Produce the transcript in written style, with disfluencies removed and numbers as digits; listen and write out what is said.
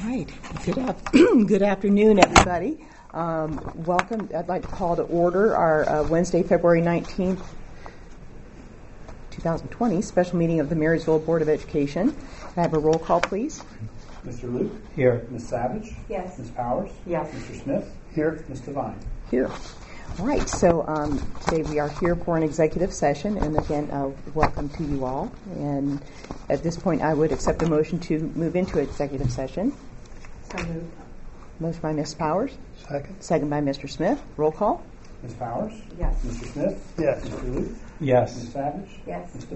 right. Good afternoon, everybody. Welcome. I'd like to call to order our Wednesday, February 19th, 2020 special meeting of the Marysville Board of Education. Can I have a roll call, please? Mr. Luke? Here. Ms. Savage? Yes. Ms. Powers? Yes. Mr. Smith? Here. Ms. Devine? Here. All right. So today we are here for an executive session, and again, welcome to you all. And at this point, I would accept a motion to move into executive session. So moved. Motion by Ms. Powers. Second. Second by Mr. Smith. Roll call. Ms. Powers? Yes. Mr. Smith? Yes. Mr. Luke? Yes. Ms. Savage? Yes. Ms.